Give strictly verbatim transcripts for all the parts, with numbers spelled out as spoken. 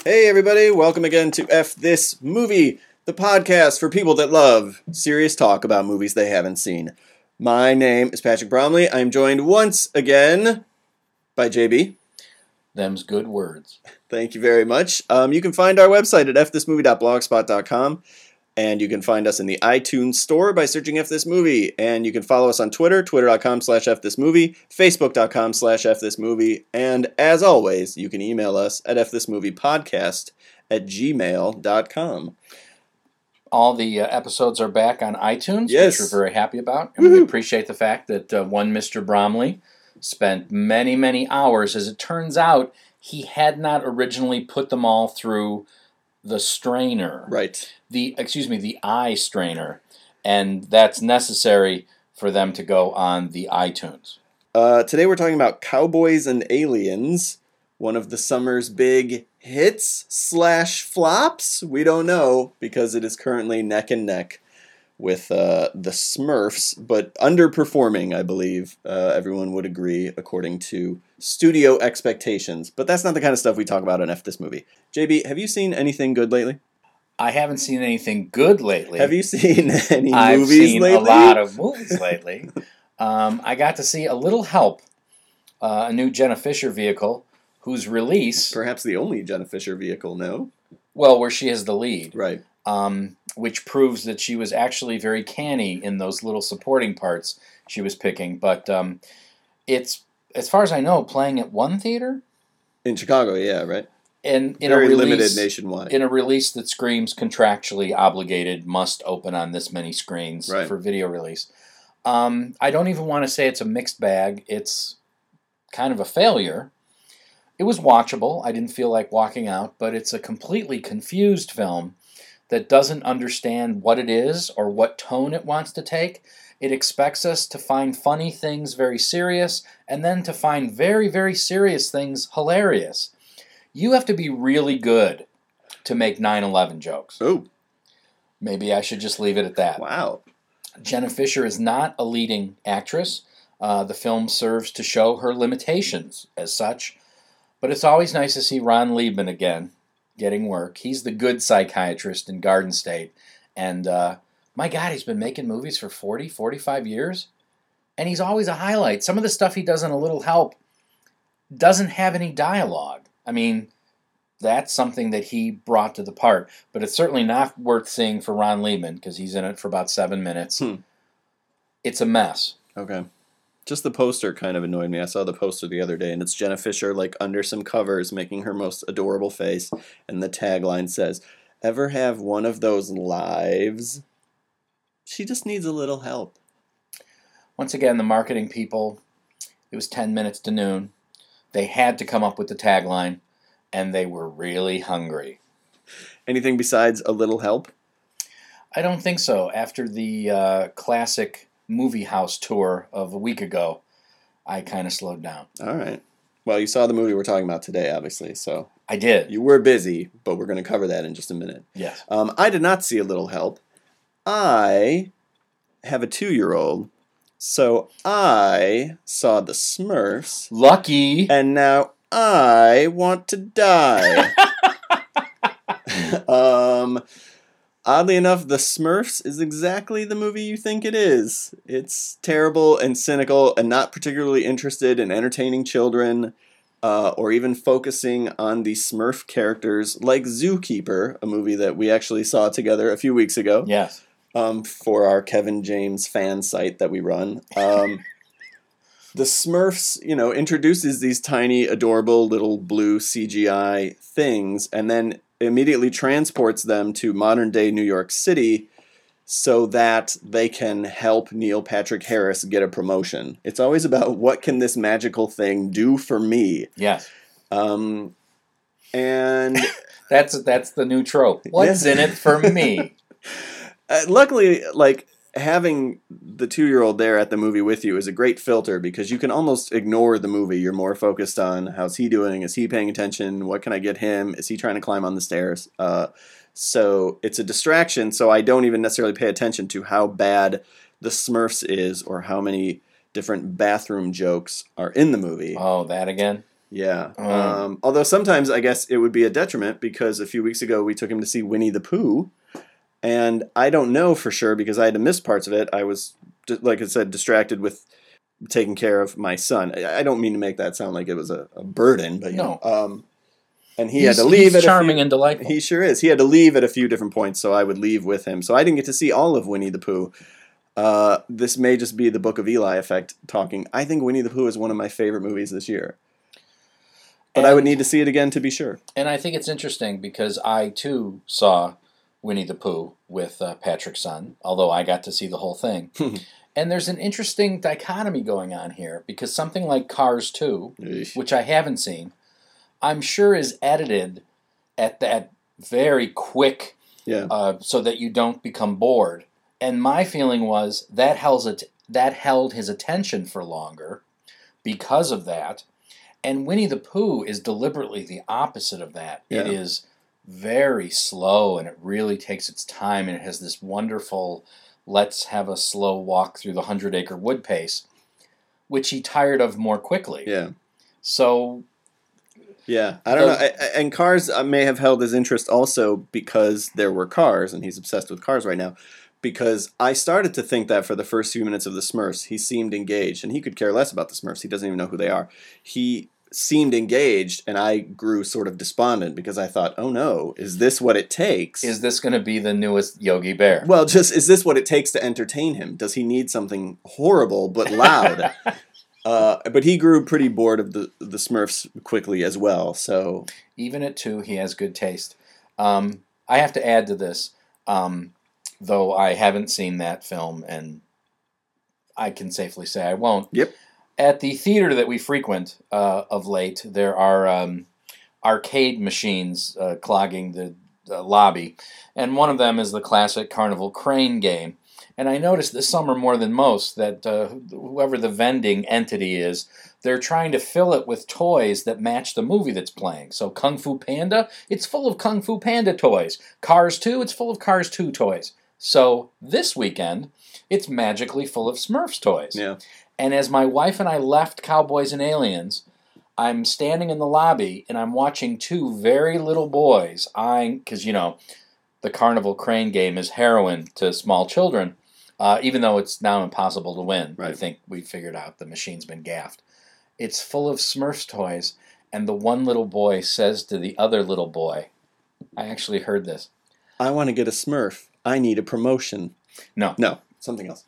Hey everybody, welcome again to F This Movie, the podcast for people that love serious talk about movies they haven't seen. My name is Patrick Bromley. I'm joined once again by J B. Them's good words. Thank you very much. Um, you can find our website at f this movie dot blogspot dot com, and you can find us in the iTunes store by searching F This Movie, and you can follow us on Twitter, twitter dot com slash F This Movie, facebook dot com slash F This Movie, and as always, you can email us at f this movie podcast at gmail dot com. All the uh, episodes are back on iTunes, Yes. which we're very happy about, and Woo-hoo. we appreciate the fact that uh, one Mister Bromley spent many, many hours. As it turns out, he had not originally put them all through the strainer. Right. The excuse me, the eye strainer, and that's necessary for them to go on the iTunes. Uh, today we're talking about Cowboys and Aliens, one of the summer's big hits slash flops. We don't know because it is currently neck and neck with uh, the Smurfs, but underperforming, I believe. Uh, everyone would agree, according to studio expectations. But that's not the kind of stuff we talk about on F This Movie. J B, have you seen anything good lately? I haven't seen anything good lately. Have you seen any I've movies seen lately? a lot of movies lately. um, I got to see A Little Help, uh, a new Jenna Fisher vehicle, whose release, Perhaps the only Jenna Fisher vehicle, no? well, where she is the lead, Right. um, which proves that she was actually very canny in those little supporting parts she was picking. But um, it's, as far as I know, playing at one theater. In Chicago, yeah, right? And in Very a release, limited nationwide. In a release that screams contractually obligated, must open on this many screens Right. for video release. Um, I don't even want to say it's a mixed bag. It's kind of a failure. It was watchable. I didn't feel like walking out, but it's a completely confused film that doesn't understand what it is or what tone it wants to take. It expects us to find funny things very serious and then to find very, very serious things hilarious. You have to be really good to make nine eleven jokes. Oh, Maybe I should just leave it at that. wow. Jenna Fisher is not a leading actress. Uh, the film serves to show her limitations as such. But it's always nice to see Ron Liebman again getting work. He's the good psychiatrist in Garden State. And uh, my God, he's been making movies for forty, forty-five years. And he's always a highlight. Some of the stuff he does in A Little Help doesn't have any dialogue. I mean, that's something that he brought to the part. But it's certainly not worth seeing for Ron Liebman because he's in it for about seven minutes. Hmm. It's a mess. Okay. Just the poster kind of annoyed me. I saw the poster the other day, and it's Jenna Fisher, like, under some covers, making her most adorable face, and the tagline says, "Ever have one of those lives? She just needs a little help." Once again, the marketing people, it was ten minutes to noon. They had to come up with the tagline, and they were really hungry. Anything besides a little help? I don't think so. After the uh, classic movie house tour of a week ago, I kind of slowed down. All right. Well, you saw the movie we're talking about today, obviously, so I did. you were busy, but we're going to cover that in just a minute. Yes. Um, I did not see a little help. I have a two-year-old, so I saw the Smurfs, Lucky. and now I want to die. um, oddly enough, The Smurfs is exactly the movie you think it is. It's terrible and cynical and not particularly interested in entertaining children uh, or even focusing on the Smurf characters like Zookeeper, a movie that we actually saw together a few weeks ago. Yes. Um, for our Kevin James fan site that we run. Um, the Smurfs, you know, introduces these tiny, adorable little blue C G I things and then immediately transports them to modern-day New York City so that they can help Neil Patrick Harris get a promotion. It's always about what can this magical thing do for me? Yes. Um, and That's that's the new trope. What's Yeah. in it for me? Uh, luckily, like, having the two-year-old there at the movie with you is a great filter because you can almost ignore the movie. You're more focused on how's he doing? Is he paying attention? What can I get him? Is he trying to climb on the stairs? Uh, so it's a distraction, so I don't even necessarily pay attention to how bad the Smurfs is or how many different bathroom jokes are in the movie. Oh, that again? Yeah. Um, Um, although sometimes I guess it would be a detriment because a few weeks ago we took him to see Winnie the Pooh, and I don't know for sure because I had to miss parts of it. I was, like I said, distracted with taking care of my son. I I don't mean to make that sound like it was a, a burden, but you No. know, um, and he he's, had to leave. He's at charming a few, and delightful. He sure is. He had to leave at a few different points, so I would leave with him. So I didn't get to see all of Winnie the Pooh. Uh, this may just be the Book of Eli effect talking. I think Winnie the Pooh is one of my favorite movies this year. But and, I would need to see it again to be sure. And I think it's interesting because I, too, saw Winnie the Pooh with uh, Patrick's son, although I got to see the whole thing. And there's an interesting dichotomy going on here because something like Cars two, Eesh. which I haven't seen, I'm sure is edited at that very quick Yeah. uh, so that you don't become bored. And my feeling was that held, it, that held his attention for longer because of that. And Winnie the Pooh is deliberately the opposite of that. Yeah. It is very slow, and it really takes its time, and it has this wonderful, let's have a slow walk through the hundred-acre wood pace, which he tired of more quickly. Yeah. So... Yeah, I don't the, know. I, I, and Cars may have held his interest also because there were cars, and he's obsessed with cars right now. Because I started to think that for the first few minutes of the Smurfs, he seemed engaged, and he could care less about the Smurfs. He doesn't even know who they are. He seemed engaged, and I grew sort of despondent because I thought, oh no, is this what it takes? Is this going to be the newest Yogi Bear? Well, just, is this what it takes to entertain him? Does he need something horrible but loud? uh, but he grew pretty bored of the, the Smurfs quickly as well, so... Even at two, he has good taste. Um, I have to add to this... Um, though I haven't seen that film, and I can safely say I won't. Yep. At the theater that we frequent uh, of late, there are um, arcade machines uh, clogging the, the lobby, and one of them is the classic Carnival Crane game. And I noticed this summer more than most that uh, whoever the vending entity is, they're trying to fill it with toys that match the movie that's playing. So Kung Fu Panda, it's full of Kung Fu Panda toys. Cars two, it's full of Cars two toys. So this weekend, it's magically full of Smurfs toys. Yeah. And as my wife and I left Cowboys and Aliens, I'm standing in the lobby and I'm watching two very little boys eyeing, because, you know, the Carnival Crane game is heroin to small children, uh, even though it's now impossible to win. Right. I think we figured out the machine's been gaffed. It's full of Smurfs toys, and the one little boy says to the other little boy, I actually heard this. I want to get a Smurf. I need a promotion. No. No, something else.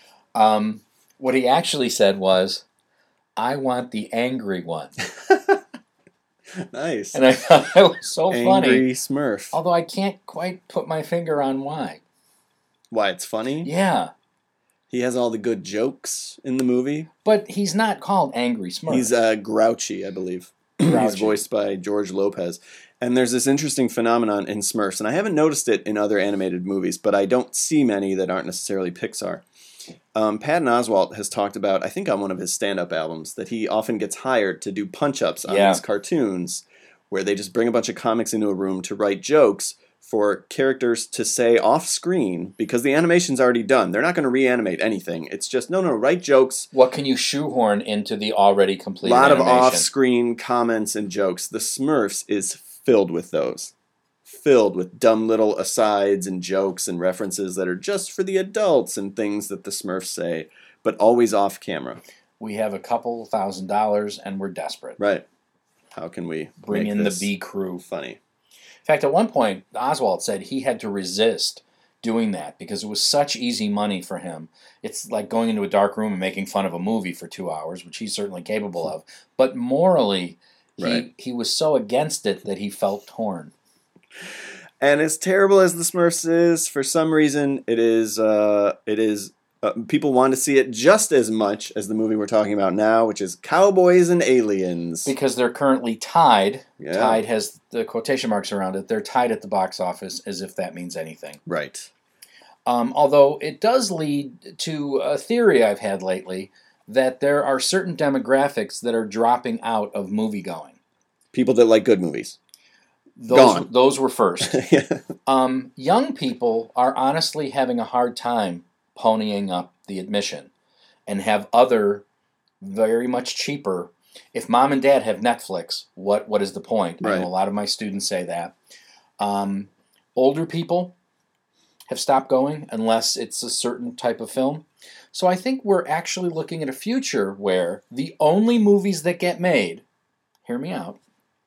Um, what he actually said was, I want the angry one. Nice. And I thought that was so Angry funny. Smurf. Although I can't quite put my finger on why. Why, it's funny? Yeah. He has all the good jokes in the movie. But he's not called Angry Smurf. He's uh, grouchy, I believe. He's Grouchy. voiced by George Lopez. And there's this interesting phenomenon in Smurfs, and I haven't noticed it in other animated movies, but I don't see many that aren't necessarily Pixar. Um, Patton Oswalt has talked about, I think on one of his stand-up albums, that he often gets hired to do punch-ups on Yeah. these cartoons, where they just bring a bunch of comics into a room to write jokes for characters to say off-screen, because the animation's already done. They're not going to reanimate anything. It's just, no, no, write jokes. What can you shoehorn into the already A completed lot of animation? off-screen comments and jokes. The Smurfs is filled with those. Filled with dumb little asides and jokes and references that are just for the adults and things that the Smurfs say, but always off camera. We have a couple thousand dollars and we're desperate. Right. How can we Bring make in the this B crew. funny? In fact, at one point, Oswald said he had to resist doing that because it was such easy money for him. It's like going into a dark room and making fun of a movie for two hours, which he's certainly capable of. But morally, he, Right. he was so against it that he felt torn. And as terrible as the Smurfs is, for some reason, it is. Uh, it is. Uh, people want to see it just as much as the movie we're talking about now, which is Cowboys and Aliens. Because they're currently tied. Yeah. Tied has the quotation marks around it. They're tied at the box office, as if that means anything. Right. Um, although it does lead to a theory I've had lately that there are certain demographics that are dropping out of movie-going. People that like good movies. Those, Gone. those were first. Yeah. Um, young people are honestly having a hard time ponying up the admission and have other, very much cheaper if mom and dad have Netflix, what what is the point? I Right. know a lot of my students say that. Um, older people have stopped going unless it's a certain type of film. So I think we're actually looking at a future where the only movies that get made, hear me out,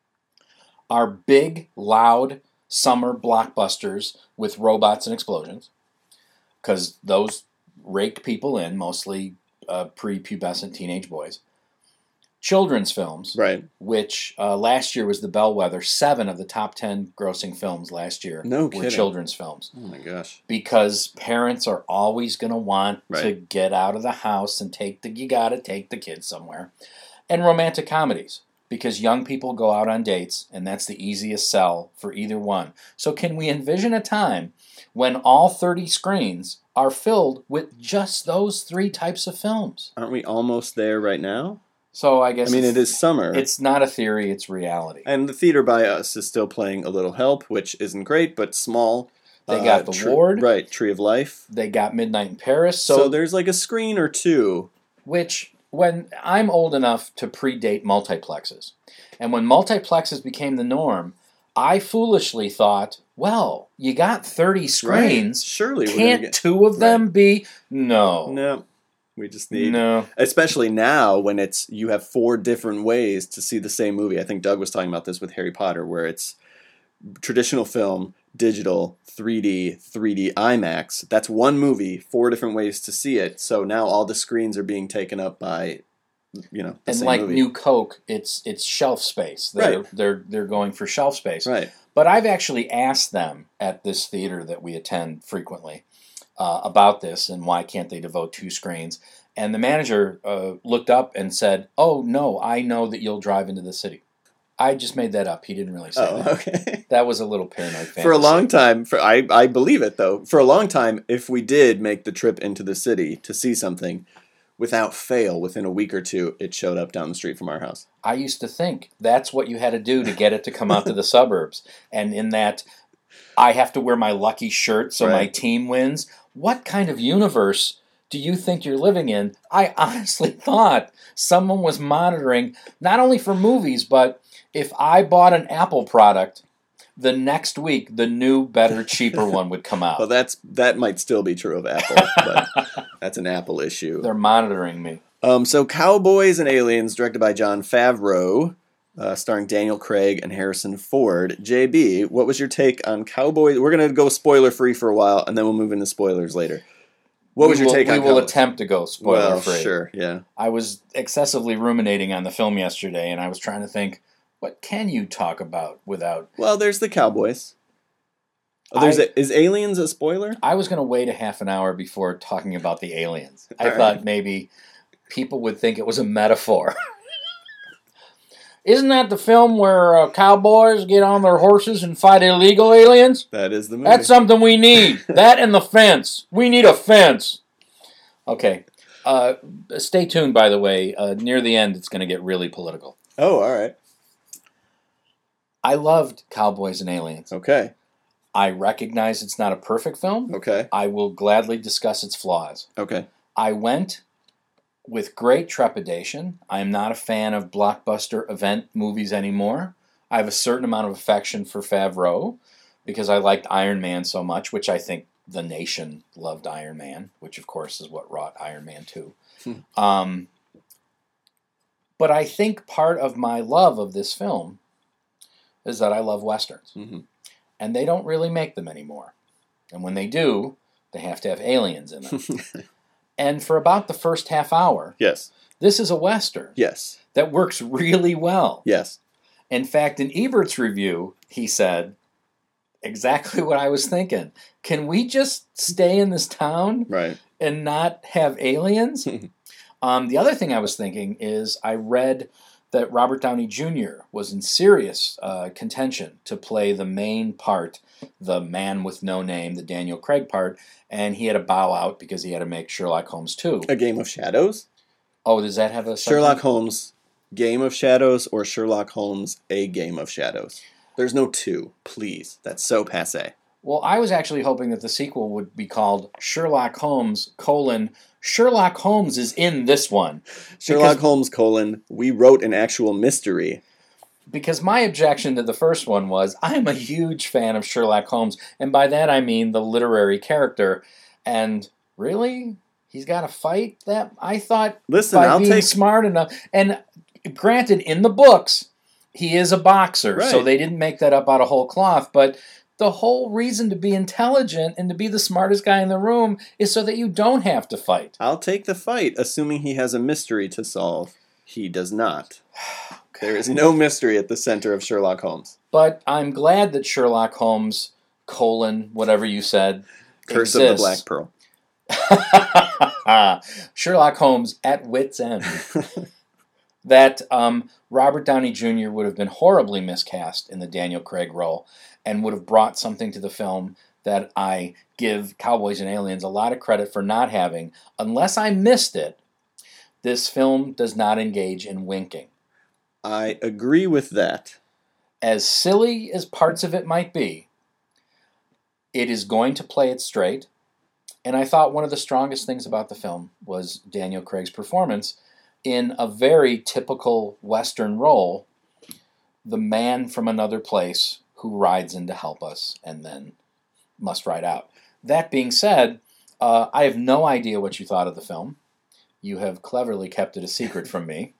are big, loud summer blockbusters with robots and explosions, because those rake people in, mostly uh, prepubescent teenage boys. Children's films, Right. which uh, last year was the bellwether. Seven of the top ten grossing films last year No were kidding. children's films. Oh my gosh. Because parents are always going to want to Right. get out of the house and take the, you got to take the kids somewhere. And romantic comedies, because young people go out on dates, and that's the easiest sell for either one. So can we envision a time when all thirty screens are filled with just those three types of films? Aren't we almost there right now? So I guess I mean, it's, it is summer. it's not a theory, it's reality. And the theater by us is still playing A Little Help, which isn't great, but small. They got The Tr- Ward. Right, Tree of Life. They got Midnight in Paris. So, So, there's like a screen or two. which, when I'm old enough to predate multiplexes, and when multiplexes became the norm, I foolishly thought, well, you got thirty Right. screens. Surely we're Can't gonna get... two of them be? No. No. We just need... No. Especially now when it's you have four different ways to see the same movie. I think Doug was talking about this with Harry Potter, where it's traditional film, digital, three D, three D IMAX. That's one movie, four different ways to see it. So now all the screens are being taken up by, you know, the And same like movie. New Coke, it's it's shelf space. They're, Right. they're they're going for shelf space. Right. But I've actually asked them at this theater that we attend frequently uh, about this and why can't they devote two screens. And the manager uh, looked up and said, "Oh, no, I know that you'll drive into the city." I just made that up. He didn't really say Oh, that. okay. That was a little paranoid fantasy. For a long time, for I, I believe it though. For a long time, if we did make the trip into the city to see something, without fail, within a week or two, it showed up down the street from our house. I used to think that's what you had to do to get it to come out to the suburbs. And in that, I have to wear my lucky shirt so my Right. team wins. What kind of universe do you think you're living in? I honestly thought someone was monitoring, not only for movies, but if I bought an Apple product, the next week the new, better, cheaper one would come out. Well, that's that might still be true of Apple, but that's an Apple issue. They're monitoring me. Um, so, Cowboys and Aliens, directed by Jon Favreau, uh, starring Daniel Craig and Harrison Ford. J B, what was your take on Cowboys? We're going to go spoiler free for a while, and then we'll move into spoilers later. What was we your will, take we on will Cowboys? attempt to go spoiler Well, free. sure, yeah. I was excessively ruminating on the film yesterday, and I was trying to think, what can you talk about without... Well, there's the Cowboys. Oh, there's I- a, is Aliens a spoiler? I was going to wait a half an hour before talking about the aliens. I All thought right. maybe people would think it was a metaphor. Isn't that the film where uh, cowboys get on their horses and fight illegal aliens? That is the movie. That's something we need. That and the fence. We need a fence. Okay. Uh, stay tuned, by the way. Uh, near the end, it's going to get really political. Oh, all right. I loved Cowboys and Aliens. Okay. I recognize it's not a perfect film. Okay. I will gladly discuss its flaws. Okay. I went with great trepidation. I am not a fan of blockbuster event movies anymore. I have a certain amount of affection for Favreau because I liked Iron Man so much, which I think the nation loved Iron Man, which of course is what wrought Iron Man two. Hmm. Um, but I think part of my love of this film is that I love Westerns. Mm-hmm. And they don't really make them anymore. And when they do, they have to have aliens in them. And for about the first half hour, Yes. this is a Western Yes. that works really well. Yes. In fact, in Ebert's review, he said exactly what I was thinking. Can we just stay in this town Right. and not have aliens? um, the other thing I was thinking is I read that Robert Downey Junior was in serious uh, contention to play the main part, the man with no name, the Daniel Craig part, and he had to bow out because he had to make Sherlock Holmes two. A Game of Shadows? Oh, does that have a Sherlock Holmes, Game of Shadows, or Sherlock Holmes, A Game of Shadows? There's no two, please. That's so passe. Well, I was actually hoping that the sequel would be called Sherlock Holmes, colon, Sherlock Holmes is in this one. Sherlock Because, Holmes, colon, we wrote an actual mystery. because my objection to the first one was, I'm a huge fan of Sherlock Holmes, and by that I mean the literary character. And really? He's got to fight that? I thought Listen, by I'll being take... smart enough. And granted, in the books, he is a boxer, Right. so they didn't make that up out of whole cloth, but the whole reason to be intelligent and to be the smartest guy in the room is so that you don't have to fight. I'll take the fight, assuming he has a mystery to solve. He does not. There is no mystery at the center of Sherlock Holmes. But I'm glad that Sherlock Holmes, colon, whatever you said, Curse exists. of the Black Pearl. Sherlock Holmes at wit's end. That um, Robert Downey Junior would have been horribly miscast in the Daniel Craig role and would have brought something to the film that I give Cowboys and Aliens a lot of credit for not having. Unless I missed it, this film does not engage in winking. I agree with that. As silly as parts of it might be, it is going to play it straight. And I thought one of the strongest things about the film was Daniel Craig's performance in a very typical Western role, the man from another place who rides in to help us and then must ride out. That being said, uh, I have no idea what you thought of the film. You have cleverly kept it a secret from me.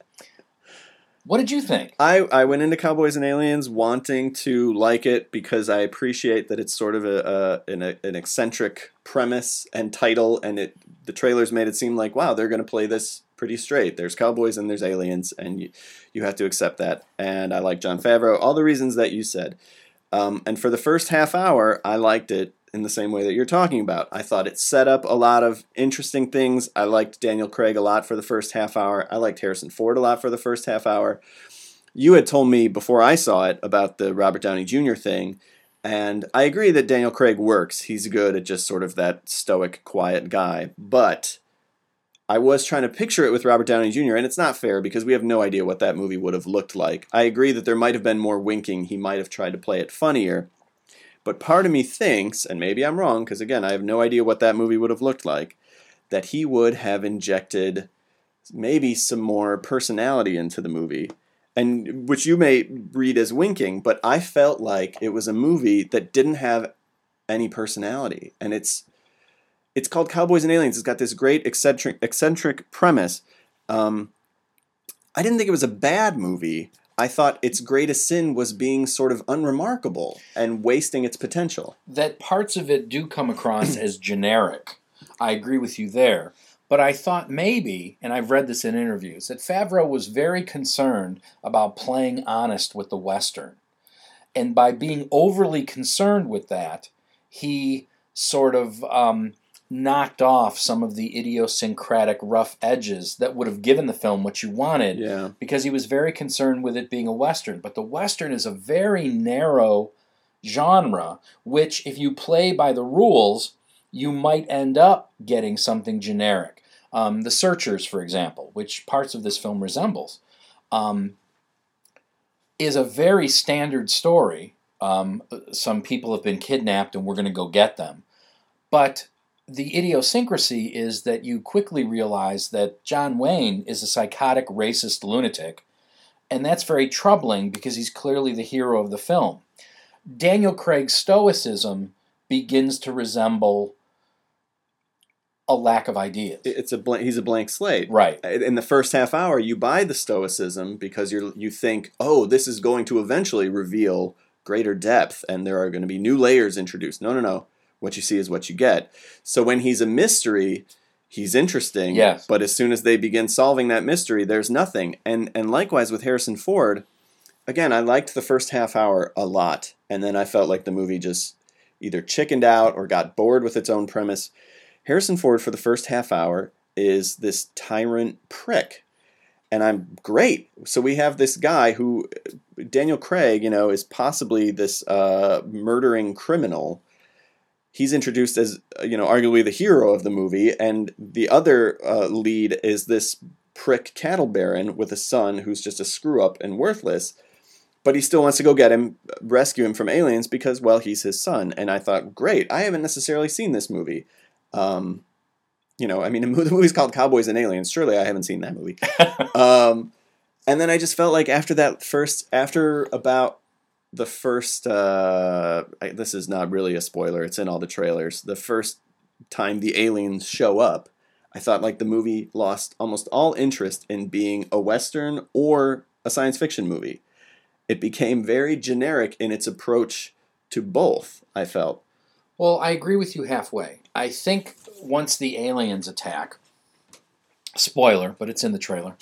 What did you think? I, I went into Cowboys and Aliens wanting to like it because I appreciate that it's sort of a, a an, an eccentric premise and title, and it the trailers made it seem like, wow, they're going to play this pretty straight. There's cowboys and there's aliens, and you, you have to accept that. And I like Jon Favreau, all the reasons that you said. Um, and for the first half hour, I liked it in the same way that you're talking about. I thought it set up a lot of interesting things. I liked Daniel Craig a lot for the first half hour. I liked Harrison Ford a lot for the first half hour. You had told me before I saw it about the Robert Downey Junior thing, and I agree that Daniel Craig works. He's good at just sort of that stoic, quiet guy. But I was trying to picture it with Robert Downey Junior, and it's not fair because we have no idea what that movie would have looked like. I agree that there might have been more winking. He might have tried to play it funnier. But part of me thinks, and maybe I'm wrong, because again, I have no idea what that movie would have looked like, that he would have injected maybe some more personality into the movie, and which you may read as winking, but I felt like it was a movie that didn't have any personality. And it's it's called Cowboys and Aliens. It's got this great eccentric, eccentric premise. Um, I didn't think it was a bad movie. I thought its greatest sin was being sort of unremarkable and wasting its potential. That parts of it do come across as generic. I agree with you there. But I thought maybe, and I've read this in interviews, that Favreau was very concerned about playing honest with the Western. And by being overly concerned with that, he sort of um, knocked off some of the idiosyncratic rough edges that would have given the film what you wanted, Yeah. because he was very concerned with it being a Western. But the Western is a very narrow genre, which if you play by the rules, you might end up getting something generic. Um, the Searchers, for example, which parts of this film resembles, um, is a very standard story. Um, some people have been kidnapped and we're going to go get them. But the idiosyncrasy is that you quickly realize that John Wayne is a psychotic, racist lunatic, and that's very troubling because he's clearly the hero of the film. Daniel Craig's stoicism begins to resemble a lack of ideas. It's a blank, he's a blank slate. Right. In the first half hour, you buy the stoicism because you you think, oh, this is going to eventually reveal greater depth and there are going to be new layers introduced. No, no, no. What you see is what you get. So when he's a mystery, he's interesting. Yes. But as soon as they begin solving that mystery, there's nothing. And and likewise with Harrison Ford, again, I liked the first half hour a lot. And then I felt like the movie just either chickened out or got bored with its own premise. Harrison Ford for the first half hour is this tyrant prick. And I'm great. So we have this guy who, Daniel Craig, you know, is possibly this uh, murdering criminal. He's introduced as, you know, arguably the hero of the movie. And the other uh, lead is this prick cattle baron with a son who's just a screw-up and worthless. but he still wants to go get him, rescue him from aliens because, well, he's his son. And I thought, great, I haven't necessarily seen this movie. Um, you know, I mean, the movie's called Cowboys and Aliens. Surely I haven't seen that movie. um, and then I just felt like after that first, after about the first, uh, I, this is not really a spoiler, it's in all the trailers, the first time the aliens show up, I thought like the movie lost almost all interest in being a Western or a science fiction movie. It became very generic in its approach to both, I felt. Well, I agree with you halfway. I think once the aliens attack, spoiler, but it's in the trailer,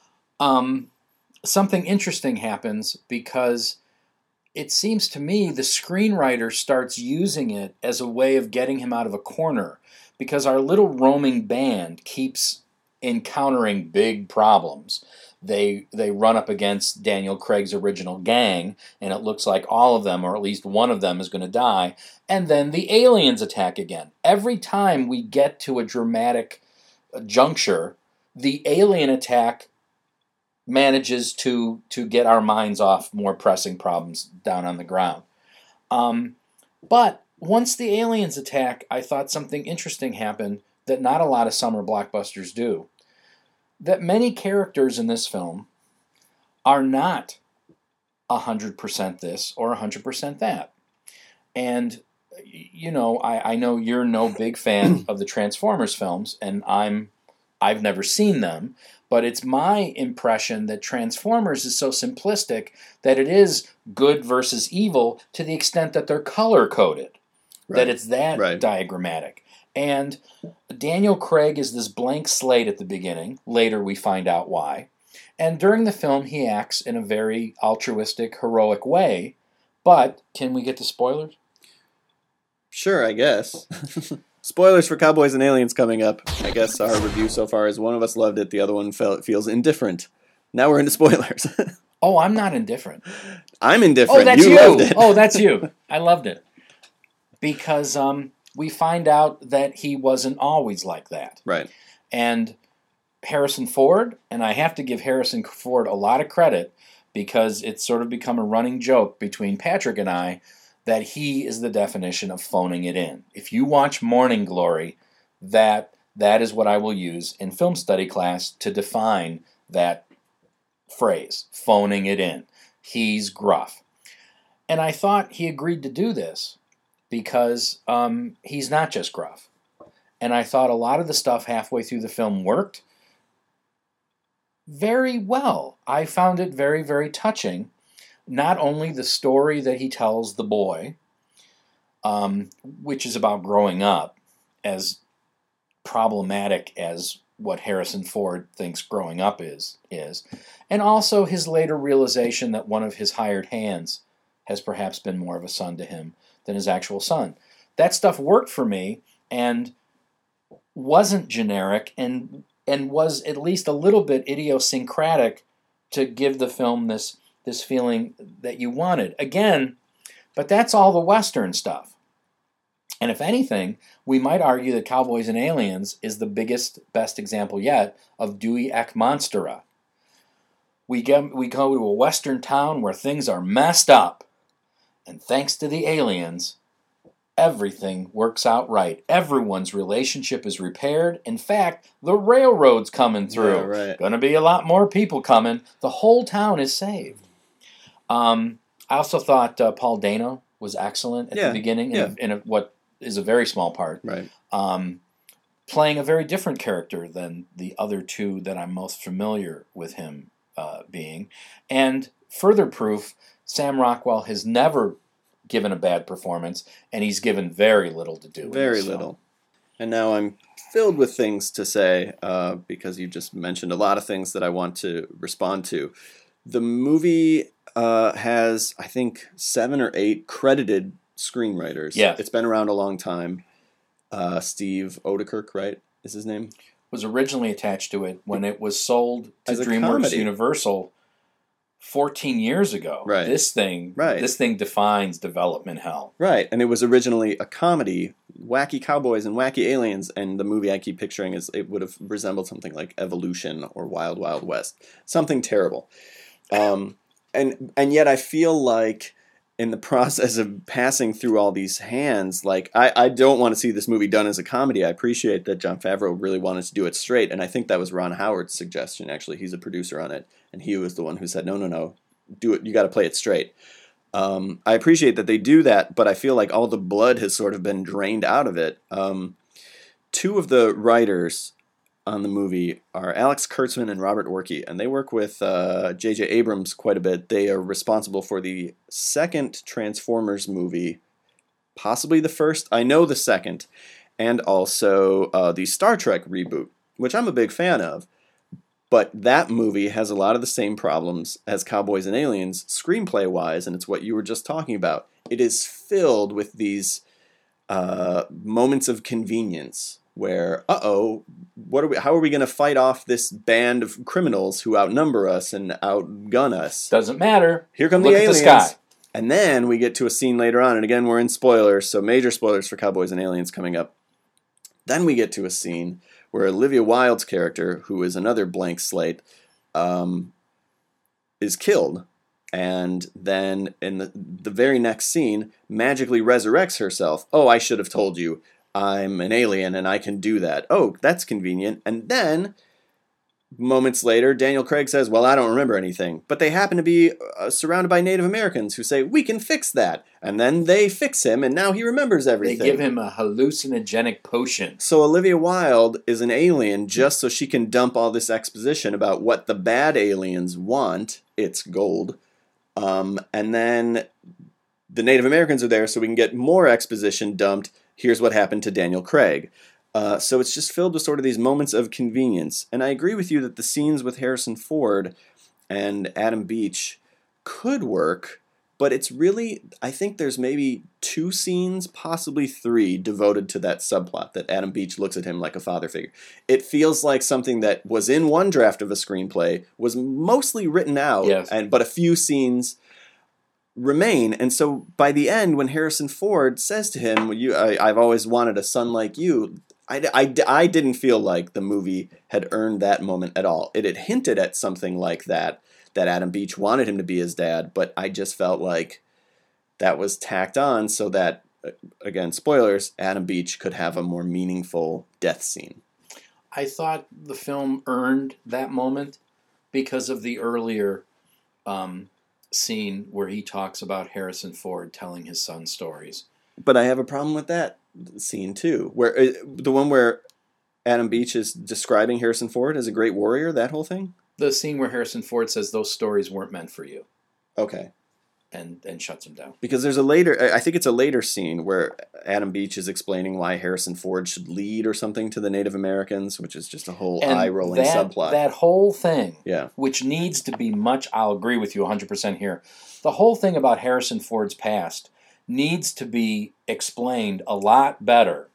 um, something interesting happens because it seems to me the screenwriter starts using it as a way of getting him out of a corner, because our little roaming band keeps encountering big problems. They they run up against Daniel Craig's original gang, and it looks like all of them, or at least one of them, is going to die. And then the aliens attack again. Every time we get to a dramatic juncture, the alien attack manages to to get our minds off more pressing problems down on the ground. Um, but once the aliens attack, I thought something interesting happened that not a lot of summer blockbusters do. That many characters in this film are not one hundred percent this or one hundred percent that. And, you know, I, I know you're no big fan of the Transformers films, and I'm, I've never seen them, but it's my impression that Transformers is so simplistic that it is good versus evil to the extent that they're color-coded, right. That it's that right. diagrammatic. And Daniel Craig is this blank slate at the beginning. Later we find out why. And during the film he acts in a very altruistic, heroic way. But can we get to spoilers? Sure, I guess. Spoilers for Cowboys and Aliens coming up. I guess our review so far is one of us loved it, the other one felt feels indifferent. Now we're into spoilers. Oh, I'm not indifferent. I'm indifferent. Oh, that's you. you. Loved it. Oh, that's you. I loved it. Because um, we find out that he wasn't always like that. Right. And Harrison Ford, and I have to give Harrison Ford a lot of credit because it's sort of become a running joke between Patrick and I that he is the definition of phoning it in. If you watch Morning Glory, that that is what I will use in film study class to define that phrase, phoning it in. He's gruff. And I thought he agreed to do this because um, he's not just gruff. And I thought a lot of the stuff halfway through the film worked very well. I found it very, very touching. Not only the story that he tells the boy, um, which is about growing up, as problematic as what Harrison Ford thinks growing up is, is, and also his later realization that one of his hired hands has perhaps been more of a son to him than his actual son. That stuff worked for me and wasn't generic and and was at least a little bit idiosyncratic to give the film this this feeling that you wanted. Again, but that's all the Western stuff. And if anything, we might argue that Cowboys and Aliens is the biggest, best example yet of Deus Ex Monstera. We get, we go to a Western town where things are messed up. And thanks to the aliens, everything works out right. Everyone's relationship is repaired. In fact, the railroad's coming through. Yeah, right. Going to be a lot more people coming. The whole town is saved. Um, I also thought uh, Paul Dano was excellent at yeah, the beginning yeah. in, a, in a, what is a very small part. Right. Um, playing a very different character than the other two that I'm most familiar with him uh, being. And further proof, Sam Rockwell has never given a bad performance, and he's given very little to do. Very little. And now I'm filled with things to say uh, because you just mentioned a lot of things that I want to respond to. The movie uh, has, I think, seven or eight credited screenwriters. Yeah. It's been around a long time. Uh, Steve Odekirk, right, is his name? Was originally attached to it when it was sold to As a DreamWorks comedy. Universal fourteen years ago. Right. This thing, Right. this thing defines development hell. Right, and it was originally a comedy, wacky cowboys and wacky aliens, and the movie I keep picturing is it would have resembled something like Evolution or Wild Wild West. Something terrible. Um, and and yet I feel like in the process of passing through all these hands, like I, I don't want to see this movie done as a comedy. I appreciate that Jon Favreau really wanted to do it straight, and I think that was Ron Howard's suggestion. Actually, he's a producer on it, and he was the one who said, "No, no, no, do it. You got to play it straight." Um, I appreciate that they do that, but I feel like all the blood has sort of been drained out of it. Um, two of the writers on the movie are Alex Kurtzman and Robert Orkey, and they work with uh, J J Abrams quite a bit. They are responsible for the second Transformers movie, possibly the first, I know the second, and also uh, the Star Trek reboot, which I'm a big fan of. But that movie has a lot of the same problems as Cowboys and Aliens, screenplay-wise, and it's what you were just talking about. It is filled with these uh, moments of convenience where, uh-oh, what are we? How are we going to fight off this band of criminals who outnumber us and outgun us? Doesn't matter. Here come Look the at aliens. the sky. And then we get to a scene later on, and again, we're in spoilers, so major spoilers for Cowboys and Aliens coming up. Then we get to a scene where Olivia Wilde's character, who is another blank slate, um, is killed. And then in the, the very next scene, magically resurrects herself. Oh, I should have told you. I'm an alien and I can do that. Oh, that's convenient. And then, moments later, Daniel Craig says, well, I don't remember anything. But they happen to be uh, surrounded by Native Americans who say, we can fix that. And then they fix him and now he remembers everything. They give him a hallucinogenic potion. So Olivia Wilde is an alien just so she can dump all this exposition about what the bad aliens want. It's gold. Um, and then the Native Americans are there so we can get more exposition dumped. Here's what happened to Daniel Craig. Uh, so it's just filled with sort of these moments of convenience. And I agree with you that the scenes with Harrison Ford and Adam Beach could work, but it's really, I think there's maybe two scenes, possibly three, devoted to that subplot, that Adam Beach looks at him like a father figure. It feels like something that was in one draft of a screenplay, was mostly written out, yes. and but a few scenes remain. And so by the end, when Harrison Ford says to him, "You, I, I've always wanted a son like you," I, I, I didn't feel like the movie had earned that moment at all. It had hinted at something like that, that Adam Beach wanted him to be his dad, but I just felt like that was tacked on so that, again, spoilers, Adam Beach could have a more meaningful death scene. I thought the film earned that moment because of the earlier um, scene where he talks about Harrison Ford telling his son stories. But I have a problem with that scene too, where uh, the one where Adam Beach is describing Harrison Ford as a great warrior, that whole thing? The scene where Harrison Ford says those stories weren't meant for you. Okay. And and shuts him down. Because there's a later, I think it's a later scene where Adam Beach is explaining why Harrison Ford should lead or something to the Native Americans, which is just a whole and eye-rolling that, subplot. That whole thing, yeah. which needs to be much, I'll agree with you one hundred percent here, the whole thing about Harrison Ford's past needs to be explained a lot better.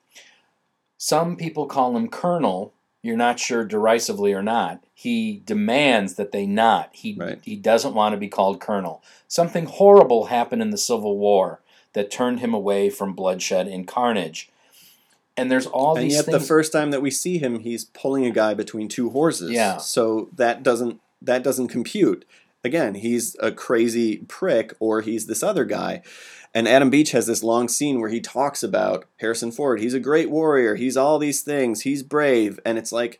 Some people call him Colonel. You're not sure derisively or not. He demands that they not. He right. he doesn't want to be called Colonel. Something horrible happened in the Civil War that turned him away from bloodshed and carnage. And there's all and these yet things. The first time that we see him, he's pulling a guy between two horses. Yeah. So that doesn't that doesn't compute. Again, he's a crazy prick, or he's this other guy. And Adam Beach has this long scene where he talks about Harrison Ford. He's a great warrior. He's all these things. He's brave. And it's like,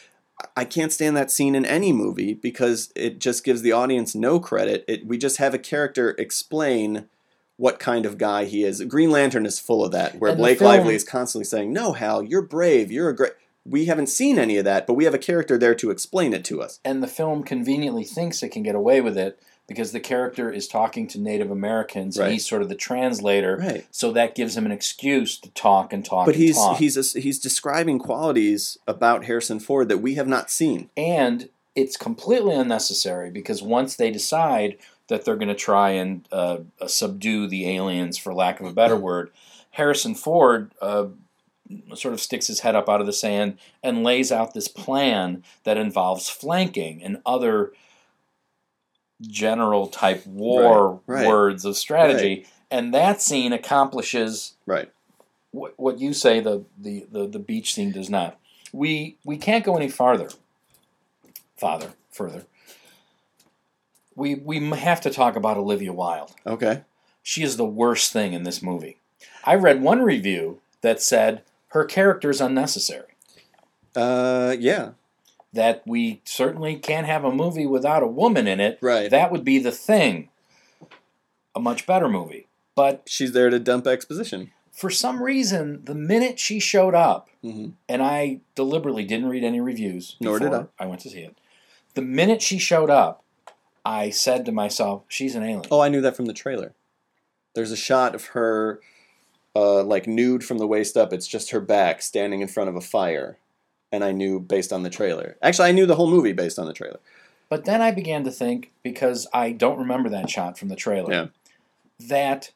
I can't stand that scene in any movie because it just gives the audience no credit. It, we just have a character explain what kind of guy he is. Green Lantern is full of that, where and Blake film, Lively is constantly saying, no, Hal, you're brave. You're a great... We haven't seen any of that, but we have a character there to explain it to us. And the film conveniently thinks it can get away with it because the character is talking to Native Americans, right. and he's sort of the translator, right. so that gives him an excuse to talk and talk but and he's, talk. he's a, he's describing qualities about Harrison Ford that we have not seen. And it's completely unnecessary because once they decide that they're going to try and uh, uh, subdue the aliens, for lack of a better word, Harrison Ford uh, sort of sticks his head up out of the sand and lays out this plan that involves flanking and other general type war right, right, words of strategy, right. and that scene accomplishes right. what, what you say the, the, the, the beach scene does not. We we can't go any farther, father, further, we we have to talk about Olivia Wilde. Okay. She is the worst thing in this movie. I read one review that said her character is unnecessary. Uh, yeah. That we certainly can't have a movie without a woman in it. Right. That would be The Thing. A much better movie. But she's there to dump exposition. For some reason, the minute she showed up, mm-hmm. and I deliberately didn't read any reviews Nor did I. I went to see it. The minute she showed up, I said to myself, she's an alien. Oh, I knew that from the trailer. There's a shot of her, uh, like, nude from the waist up. It's just her back standing in front of a fire. And I knew based on the trailer. Actually, I knew the whole movie based on the trailer. But then I began to think, because I don't remember that shot from the trailer, yeah. that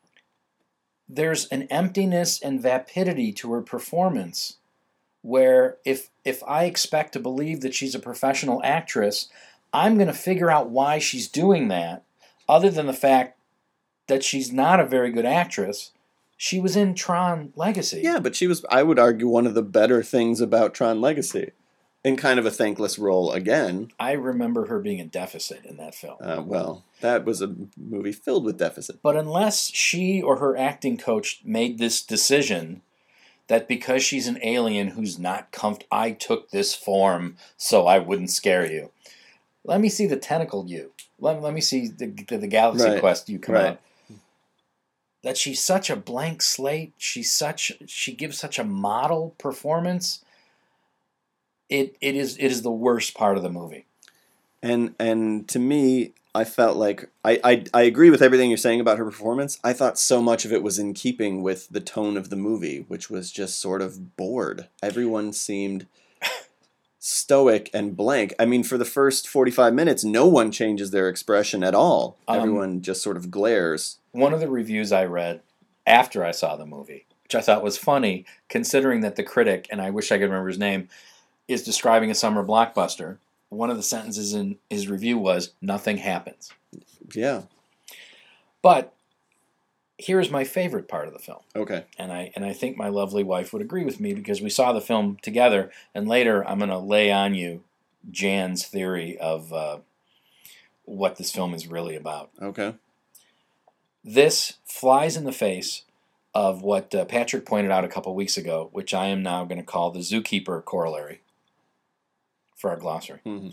there's an emptiness and vapidity to her performance where if if I expect to believe that she's a professional actress, I'm going to figure out why she's doing that, other than the fact that she's not a very good actress. She was in Tron Legacy. Yeah, but she was, I would argue, one of the better things about Tron Legacy. In kind of a thankless role again. I remember her being a deficit in that film. Uh, well, that was a movie filled with deficit. But unless she or her acting coach made this decision that because she's an alien who's not comfortable, I took this form so I wouldn't scare you. Let me see the tentacle you. Let, let me see the, the, the Galaxy right. Quest you come right. out. That she's such a blank slate. She's such. She gives such a model performance. It it is it is the worst part of the movie. And and to me, I felt like I, I I agree with everything you're saying about her performance. I thought so much of it was in keeping with the tone of the movie, which was just sort of bored. Everyone seemed stoic and blank. I mean, for the first forty-five minutes, no one changes their expression at all. Um, Everyone just sort of glares. One of the reviews I read after I saw the movie, which I thought was funny, considering that the critic, and I wish I could remember his name, is describing a summer blockbuster. One of the sentences in his review was, nothing happens. Yeah. But here's my favorite part of the film. Okay. And I and I think my lovely wife would agree with me because we saw the film together, and later I'm going to lay on you Jan's theory of uh, what this film is really about. Okay. This flies in the face of what uh, Patrick pointed out a couple weeks ago, which I am now going to call the Zookeeper corollary for our glossary. Mm-hmm.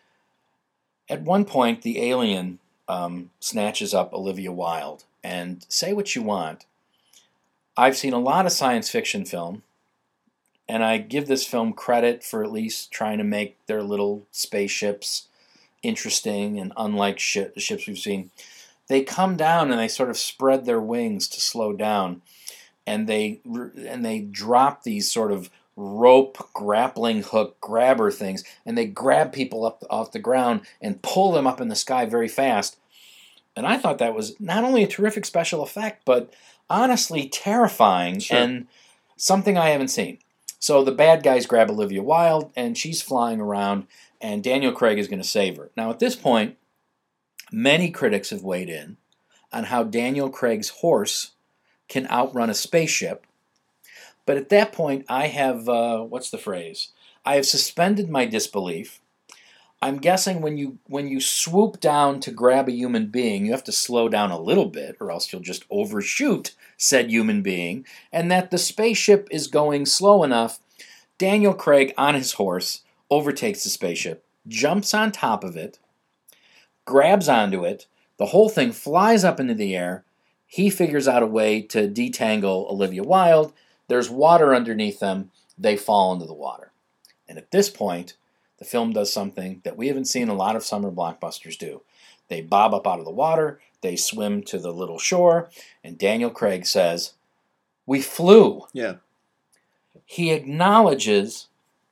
At one point, the alien um, snatches up Olivia Wilde, and say what you want, I've seen a lot of science fiction film, and I give this film credit for at least trying to make their little spaceships interesting and unlike shi- the ships we've seen. They come down and they sort of spread their wings to slow down, and they and they drop these sort of rope grappling hook grabber things, and they grab people up off the ground and pull them up in the sky very fast. And I thought that was not only a terrific special effect, but honestly terrifying sure. and something I haven't seen. So the bad guys grab Olivia Wilde, and she's flying around, and Daniel Craig is going to save her. Now at this point, many critics have weighed in on how Daniel Craig's horse can outrun a spaceship. But at that point, I have, uh, what's the phrase? I have suspended my disbelief. I'm guessing when you when you swoop down to grab a human being, you have to slow down a little bit, or else you'll just overshoot said human being, and that the spaceship is going slow enough. Daniel Craig, on his horse, overtakes the spaceship, jumps on top of it, grabs onto it, the whole thing flies up into the air. He figures out a way to detangle Olivia Wilde. There's water underneath them. They fall into the water. And at this point, the film does something that we haven't seen a lot of summer blockbusters do. They bob up out of the water, they swim to the little shore, and Daniel Craig says, "We flew." Yeah. He acknowledges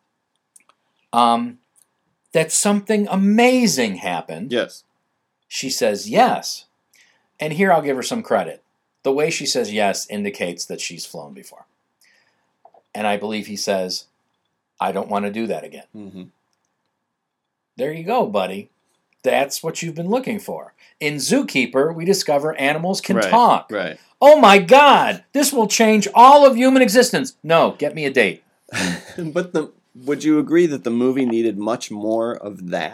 um, that something amazing happened. Yes. She says yes. And here I'll give her some credit. The way she says yes indicates that she's flown before. And I believe he says, "I don't want to do that again." Mm-hmm. There you go, buddy. That's what you've been looking for. In Zookeeper, we discover animals can right, talk. Right. Oh my God! This will change all of human existence. No, get me a date. But the would you agree that the movie needed much more of that?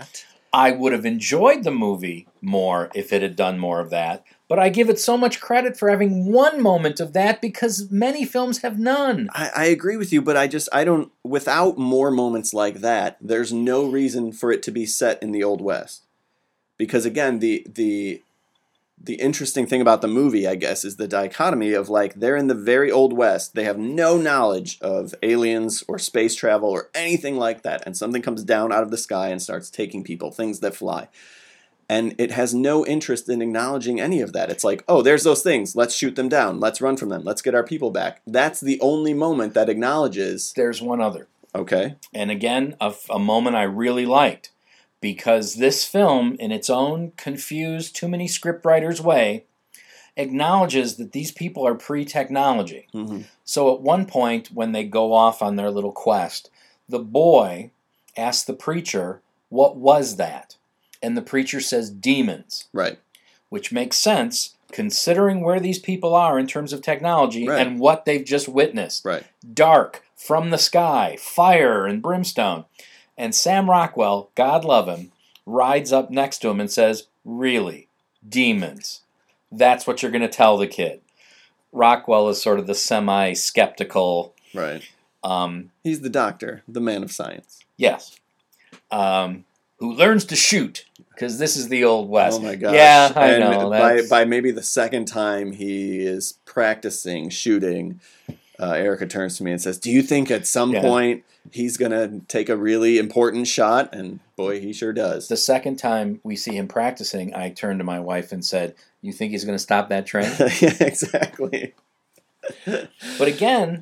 I would have enjoyed the movie more if it had done more of that, but I give it so much credit for having one moment of that because many films have none. I, I agree with you, but I just, I don't, without more moments like that, there's no reason for it to be set in the Old West. Because again, the, the, the interesting thing about the movie, I guess, is the dichotomy of like, they're in the very Old West. They have no knowledge of aliens or space travel or anything like that. And something comes down out of the sky and starts taking people, things that fly. And it has no interest in acknowledging any of that. It's like, oh, there's those things. Let's shoot them down. Let's run from them. Let's get our people back. That's the only moment that acknowledges. There's one other. Okay. And again, a, a moment I really liked. Because this film, in its own confused, too many scriptwriters way, acknowledges that these people are pre-technology. Mm-hmm. So at one point, when they go off on their little quest, the boy asks the preacher, what was that? And the preacher says, demons. Right. Which makes sense, considering where these people are in terms of technology Right. and what they've just witnessed. Right. Dark, from the sky, fire and brimstone. And Sam Rockwell, God love him, rides up next to him and says, really, demons. That's what you're going to tell the kid. Rockwell is sort of the semi-skeptical. Right. Um, He's the doctor, the man of science. yes. Um, who learns to shoot, because this is the Old West. Oh my gosh. Yeah, I and know. By, That's... by maybe the second time he is practicing shooting, uh, Erica turns to me and says, do you think at some Yeah. point he's going to take a really important shot? And boy, he sure does. The second time we see him practicing, I turned to my wife and said, you think he's going to stop that train? Yeah, exactly. But again,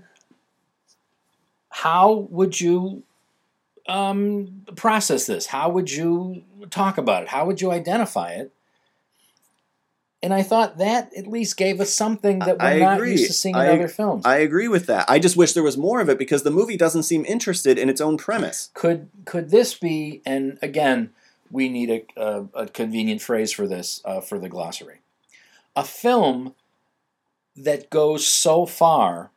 how would you um, process this? How would you talk about it? How would you identify it? And I thought that at least gave us something that we're I not agree. used to seeing in I- other films. I agree with that. I just wish there was more of it because the movie doesn't seem interested in its own premise. Could could this be? And again, we need a a, a convenient phrase for this uh, for the glossary. A film that goes so far,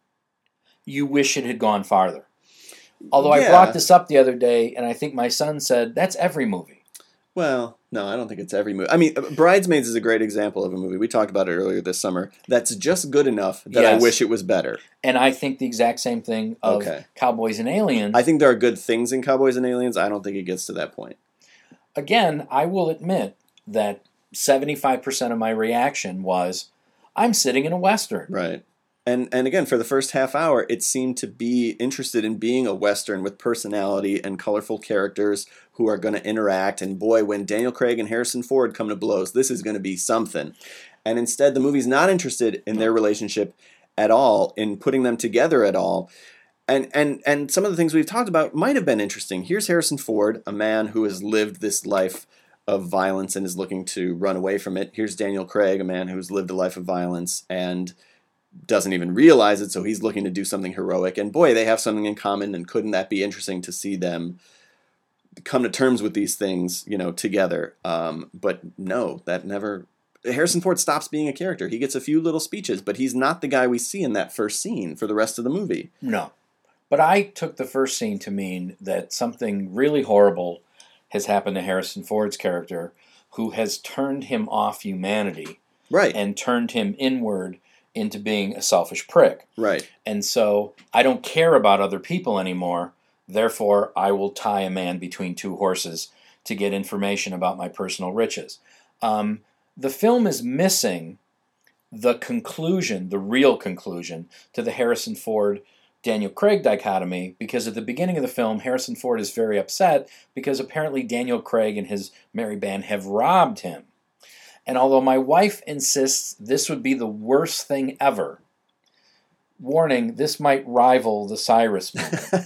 you wish it had gone farther. Although I Yeah. brought this up the other day, and I think my son said that's every movie. Well, no, I don't think it's every movie. I mean, Bridesmaids is a great example of a movie. We talked about it earlier this summer. That's just good enough that I Yes. wish it was better. And I think the exact same thing of Okay. Cowboys and Aliens. I think there are good things in Cowboys and Aliens. I don't think it gets to that point. Again, I will admit that seventy-five percent of my reaction was, I'm sitting in a Western. Right. And and again, for the first half hour, it seemed to be interested in being a Western with personality and colorful characters who are going to interact. And boy, when Daniel Craig and Harrison Ford come to blows, this is going to be something. And instead, the movie's not interested in their relationship at all, in putting them together at all. And and and some of the things we've talked about might have been interesting. Here's Harrison Ford, a man who has lived this life of violence and is looking to run away from it. Here's Daniel Craig, a man who's lived a life of violence and doesn't even realize it, so he's looking to do something heroic. And boy, they have something in common, and couldn't that be interesting to see them come to terms with these things, you know, together? Um, but no, that never... Harrison Ford stops being a character. He gets a few little speeches, but he's not the guy we see in that first scene for the rest of the movie. No. But I took the first scene to mean that something really horrible has happened to Harrison Ford's character, who has turned him off humanity Right, and turned him inward into being a selfish prick. right. And so I don't care about other people anymore. Therefore, I will tie a man between two horses to get information about my personal riches. Um, the film is missing the conclusion, the real conclusion, to the Harrison Ford Daniel Craig dichotomy, because at the beginning of the film, Harrison Ford is very upset because apparently Daniel Craig and his merry band have robbed him. And although my wife insists this would be the worst thing ever, warning, this might rival the Cyrus movie.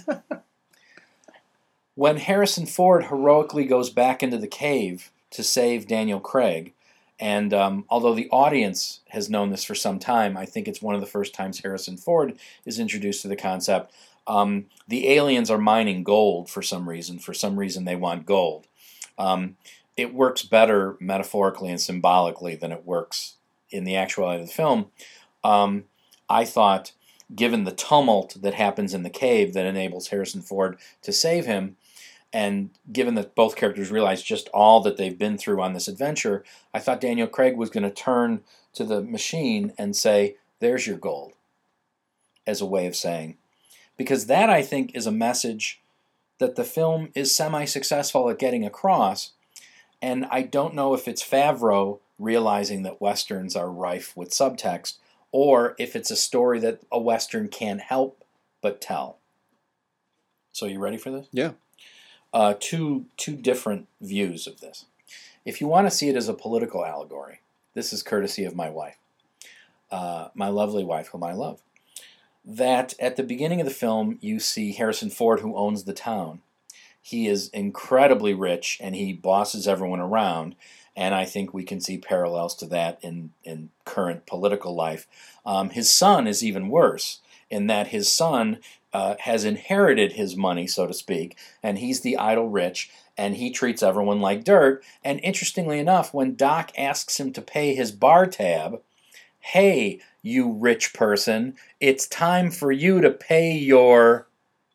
When Harrison Ford heroically goes back into the cave to save Daniel Craig, and um, although the audience has known this for some time, I think it's one of the first times Harrison Ford is introduced to the concept. Um, the aliens are mining gold for some reason. For some reason, they want gold. Um, it works better metaphorically and symbolically than it works in the actuality of the film. Um, I thought, given the tumult that happens in the cave that enables Harrison Ford to save him, And given that both characters realize just all that they've been through on this adventure, I thought Daniel Craig was going to turn to the machine and say, there's your gold, as a way of saying. Because that, I think, is a message that the film is semi-successful at getting across. And I don't know if it's Favreau realizing that Westerns are rife with subtext, or if it's a story that a Western can't help but tell. So you ready for this? Yeah. Uh, two two different views of this. If you want to see it as a political allegory, this is courtesy of my wife, uh, my lovely wife, whom I love, that at the beginning of the film you see Harrison Ford, who owns the town. He is incredibly rich and he bosses everyone around, and I think we can see parallels to that in, in current political life. Um, his son is even worse in that his son Uh, has inherited his money, so to speak, and he's the idle rich, and he treats everyone like dirt. And interestingly enough, when Doc asks him to pay his bar tab, hey, you rich person, it's time for you to pay your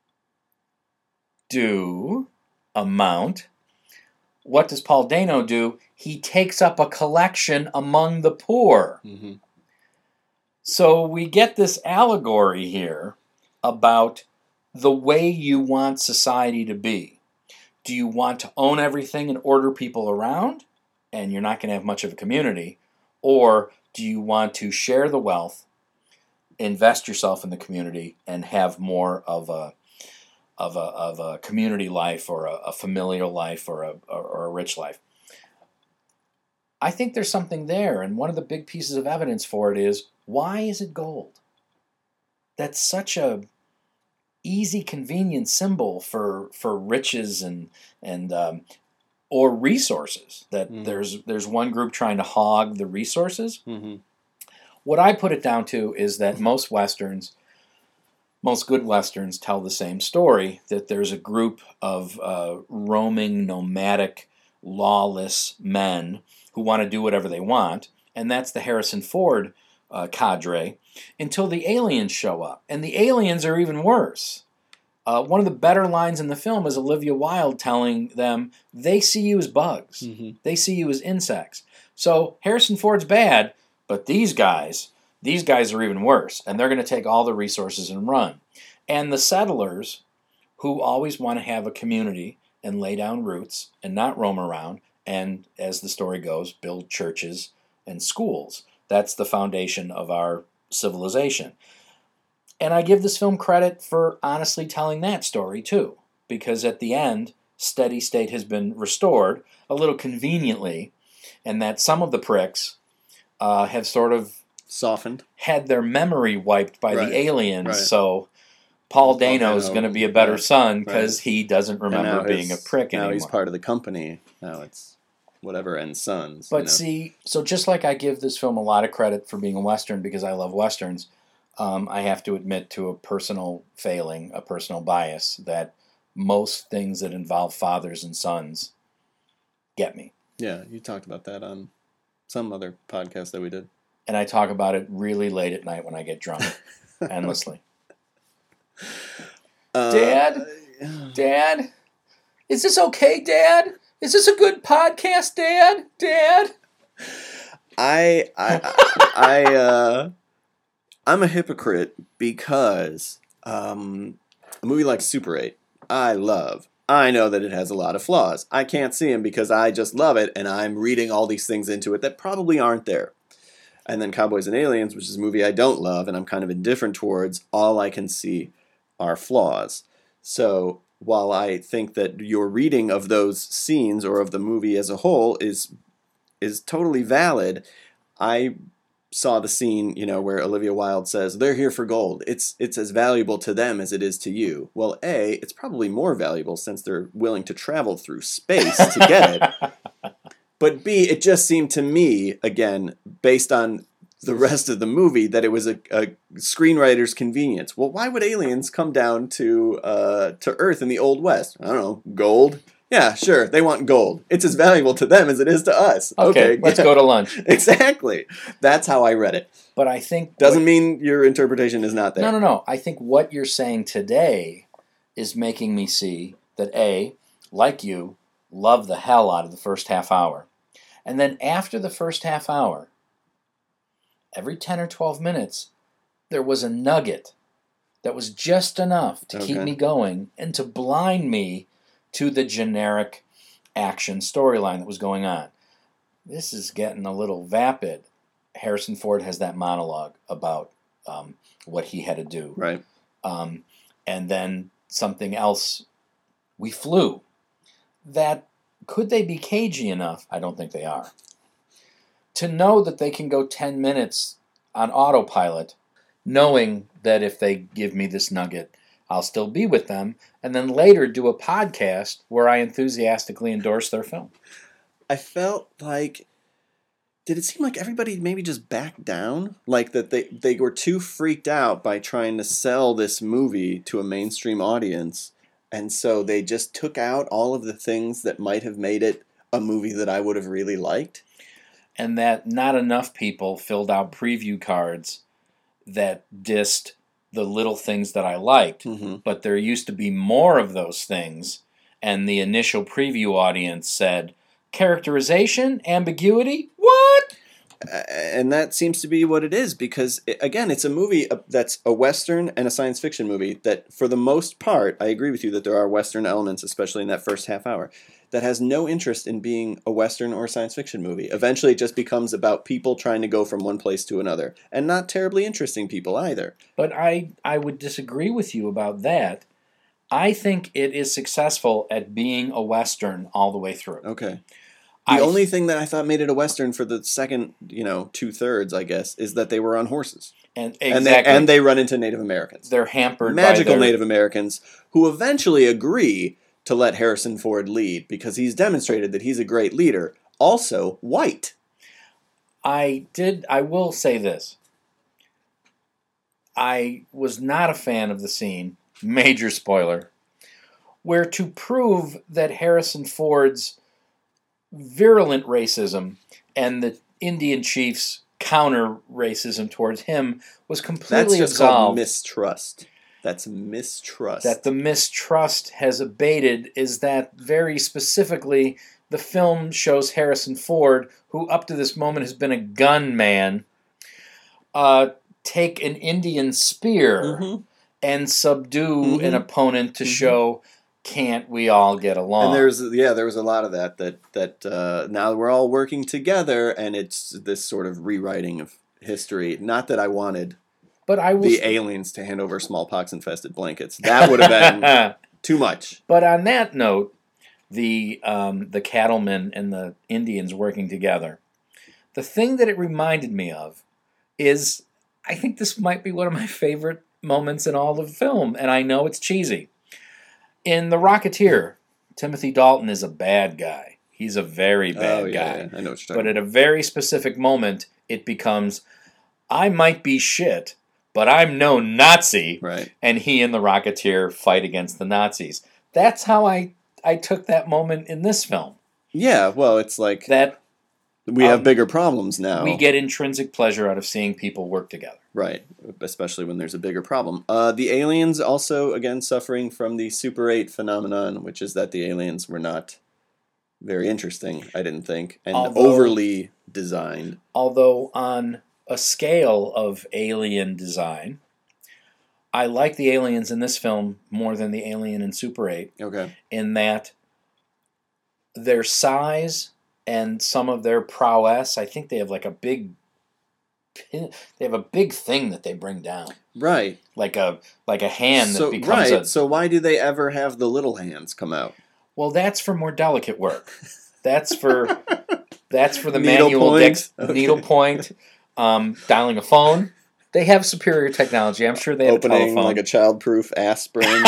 due amount. What does Paul Dano do? He takes up a collection among the poor. Mm-hmm. So we get this allegory here about the way you want society to be. Do you want to own everything and order people around, and you're not going to have much of a community? Or do you want to share the wealth, invest yourself in the community, and have more of a of a, of a community life, or a, a familial life, or a, or a rich life? I think there's something there, and one of the big pieces of evidence for it is, why is it gold? That's such a easy, convenient symbol for for riches and and um, or resources. That mm-hmm. there's there's one group trying to hog the resources. Mm-hmm. What I put it down to is that most westerns, most good westerns, tell the same story. That there's a group of uh, roaming, nomadic, lawless men who want to do whatever they want, and that's the Harrison Ford Uh, cadre, until the aliens show up. And the aliens are even worse. Uh, one of the better lines in the film is Olivia Wilde telling them they see you as bugs. Mm-hmm. They see you as insects. So Harrison Ford's bad, but these guys, these guys are even worse. And they're going to take all the resources and run. And the settlers, who always want to have a community and lay down roots and not roam around, and as the story goes, build churches and schools. That's the foundation of our civilization. And I give this film credit for honestly telling that story too, because at the end, steady state has been restored, a little conveniently, and that some of the pricks uh, have sort of softened, had their memory wiped by right. the aliens. Right. So Paul Dano is going to be a better right. son because right. he doesn't remember being his, a prick now anymore. Now he's part of the company. Now it's whatever and sons. But you know? see, so just like I give this film a lot of credit for being a Western because I love Westerns, um, I have to admit to a personal failing, a personal bias, that most things that involve fathers and sons get me. Yeah, you talked about that on some other podcast that we did. And I talk about it really late at night when I get drunk, endlessly. Uh, Dad? Dad? Is this okay, Dad? Is this a good podcast, Dad? Dad? I I I uh I'm a hypocrite because um a movie like Super eight, I love. I know that it has a lot of flaws. I can't see them because I just love it and I'm reading all these things into it that probably aren't there. And then Cowboys and Aliens, which is a movie I don't love and I'm kind of indifferent towards, all I can see are flaws. So while I think that your reading of those scenes or of the movie as a whole is is totally valid, I saw the scene, you know, where Olivia Wilde says, they're here for gold. It's it's as valuable to them as it is to you. Well, A, it's probably more valuable since they're willing to travel through space to get it. But B, it just seemed to me, again, based on the rest of the movie, that it was a, a screenwriter's convenience. Well, why would aliens come down to uh, to Earth in the Old West? I don't know, gold? Yeah, sure, they want gold. It's as valuable to them as it is to us. Okay, okay let's go to lunch. Exactly. That's how I read it. But I think... Doesn't what, mean your interpretation is not there. No, no, no. I think what you're saying today is making me see that, A, like you, love the hell out of the first half hour. And then after the first half hour, every ten or twelve minutes, there was a nugget that was just enough to Okay. keep me going and to blind me to the generic action storyline that was going on. This is getting a little vapid. Harrison Ford has that monologue about um, what he had to do. Right. Um, and then something else, we flew. That, could they be cagey enough? I don't think they are. To know that they can go ten minutes on autopilot, knowing that if they give me this nugget, I'll still be with them, and then later do a podcast where I enthusiastically endorse their film. I felt like, did it seem like everybody maybe just backed down? Like that they, they were too freaked out by trying to sell this movie to a mainstream audience, and so they just took out all of the things that might have made it a movie that I would have really liked? And that not enough people filled out preview cards that dissed the little things that I liked, Mm-hmm. but there used to be more of those things, and the initial preview audience said, characterization, ambiguity, what? And that seems to be what it is, because, it, again, it's a movie that's a Western and a science fiction movie that, for the most part, I agree with you that there are Western elements, especially in that first half hour, that has no interest in being a Western or science fiction movie. Eventually, it just becomes about people trying to go from one place to another, and not terribly interesting people either. But I, I would disagree with you about that. I think it is successful at being a Western all the way through. Okay. The I, only thing that I thought made it a Western for the second, you know, two-thirds, I guess, is that they were on horses. and exactly, And they, and they run into Native Americans. they're hampered Magical by their, Native Americans who eventually agree to let Harrison Ford lead because he's demonstrated that he's a great leader. Also, white. I did. I will say this. I was not a fan of the scene, major spoiler, where to prove that Harrison Ford's virulent racism and the Indian chief's counter racism towards him was That's completely just called absolved. mistrust. That's mistrust. That the mistrust has abated is that very specifically the film shows Harrison Ford, who up to this moment has been a gunman, uh, take an Indian spear Mhm. and subdue Mhm. an opponent to Mhm. show, can't we all get along? And there's yeah, there was a lot of that. That that uh, now we're all working together, and it's this sort of rewriting of history. Not that I wanted but I will the aliens to hand over smallpox-infested blankets. That would have been too much. But on that note, the um, the cattlemen and the Indians working together, the thing that it reminded me of is, I think this might be one of my favorite moments in all of the film, and I know it's cheesy. In The Rocketeer, Timothy Dalton is a bad guy. He's a very bad Oh yeah, guy. yeah, I know what you're But talking at a very specific moment, it becomes, I might be shit, but I'm no Nazi. about. Right. And he and the Rocketeer fight against the Nazis. That's how I, I took that moment in this film. Yeah, well, it's like That we have um, bigger problems now. we get intrinsic pleasure out of seeing people work together. Right, especially when there's a bigger problem. Uh, the aliens also, again, suffering from the Super eight phenomenon, which is that the aliens were not very interesting, I didn't think, and Although- overly designed. Although on a scale of alien design, I like the aliens in this film more than the alien in Super eight, Okay. in that their size and some of their prowess, I think they have like a big pin, they have a big thing that they bring down. Right. Like a like a hand so, that becomes right. a So why do they ever have the little hands come out? Well, that's for more delicate work. That's for that's for the Needle manual point? dex, Okay. needlepoint, um, dialing a phone. They have superior technology. I'm sure they have a Opening telephone. like a childproof aspirin.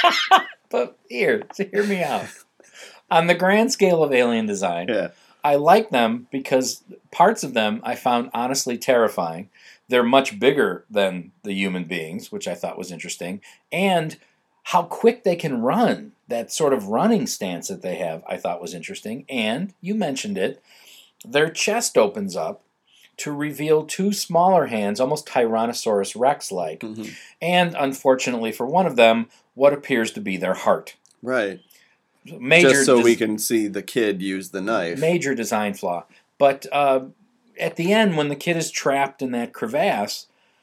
But here, so hear me out. On the grand scale of alien design, Yeah. I like them because parts of them I found honestly terrifying. They're much bigger than the human beings, which I thought was interesting. And how quick they can run, that sort of running stance that they have, I thought was interesting. And, you mentioned it, their chest opens up to reveal two smaller hands, almost Tyrannosaurus Rex-like. Mhm. And, unfortunately for one of them, what appears to be their heart. Right. Major Just so des- we can see the kid use the knife. Major design flaw. But uh, at the end, when the kid is trapped in that crevasse,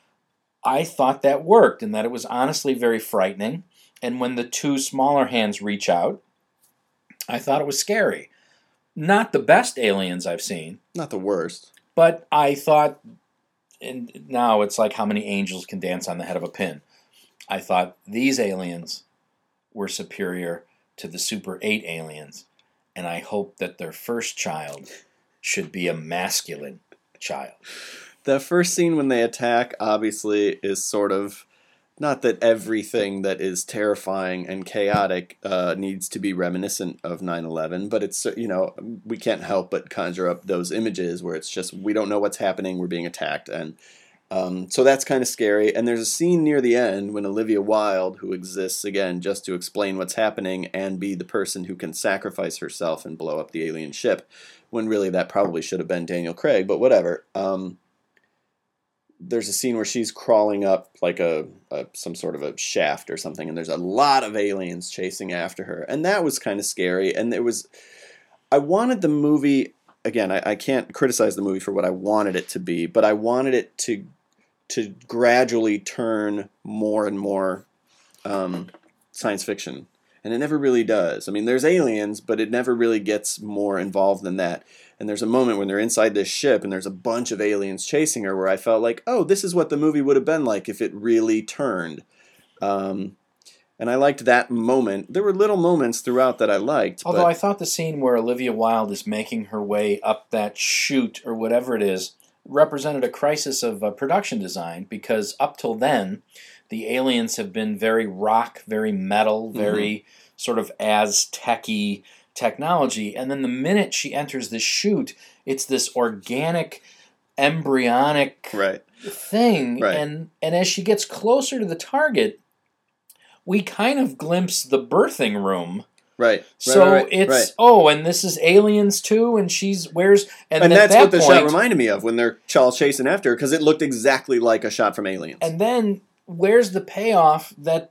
I thought that worked and that it was honestly very frightening. And when the two smaller hands reach out, I thought it was scary. Not the best aliens I've seen. Not the worst. But I thought, and now it's like how many angels can dance on the head of a pin. I thought these aliens were superior to the Super eight aliens. And I hope that their first child should be a masculine child. The first scene when they attack, obviously, is sort of... Not that everything that is terrifying and chaotic uh, needs to be reminiscent of nine eleven, but it's, you know, we can't help but conjure up those images where it's just, we don't know what's happening, we're being attacked. And um, so that's kind of scary. And there's a scene near the end when Olivia Wilde, who exists, again, just to explain what's happening and be the person who can sacrifice herself and blow up the alien ship, when really that probably should have been Daniel Craig, but whatever. Um, there's a scene where she's crawling up like a, a some sort of a shaft or something, and there's a lot of aliens chasing after her, and that was kind of scary. And it was, I wanted the movie, again, I, I can't criticize the movie for what I wanted it to be, but I wanted it to to gradually turn more and more um, science fiction, and it never really does. I mean, there's aliens, but it never really gets more involved than that. And there's a moment when they're inside this ship and there's a bunch of aliens chasing her where I felt like, oh, this is what the movie would have been like if it really turned. Um, and I liked that moment. There were little moments throughout that I liked. Although but... I thought the scene where Olivia Wilde is making her way up that chute or whatever it is represented a crisis of uh, production design, because up till then, the aliens have been very rock, very metal, very mm-hmm. sort of Aztec-y technology, and then the minute she enters the chute, it's this organic, embryonic right. thing, right. and and as she gets closer to the target, we kind of glimpse the birthing room. Right. right so right, right, it's right. oh, and this is aliens too, and she's where's and, and at that's that what the point, shot reminded me of when they're all chasing after her, because it looked exactly like a shot from Aliens. And then where's the payoff that,